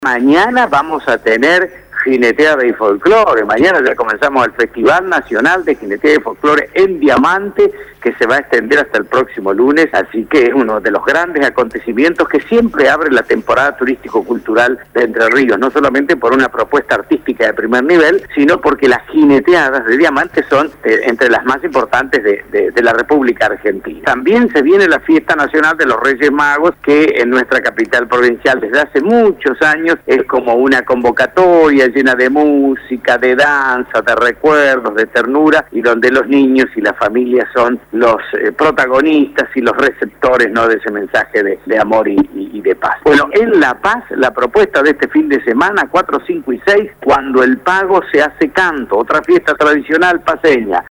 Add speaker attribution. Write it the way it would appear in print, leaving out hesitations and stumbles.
Speaker 1: Mañana vamos a tener jineteada y folclore. Mañana ya comenzamos el Festival Nacional de Jineteada y Folclore en Diamante, que se va a extender hasta el próximo lunes, así que es uno de los grandes acontecimientos que siempre abre la temporada turístico-cultural de Entre Ríos, no solamente por una propuesta artística de primer nivel, sino porque las jineteadas de Diamante son entre las más importantes de la República Argentina. También se viene la Fiesta Nacional de los Reyes Magos, que en nuestra capital provincial desde hace muchos años es como una convocatoria llena de música, de danza, de recuerdos, de ternura, y donde los niños y las familias son los protagonistas y los receptores, ¿no?, de ese mensaje de amor y de paz. Bueno, en La Paz, la propuesta de este fin de semana, 4, 5 y 6, Cuando el Pago se hace canto, otra fiesta tradicional paceña.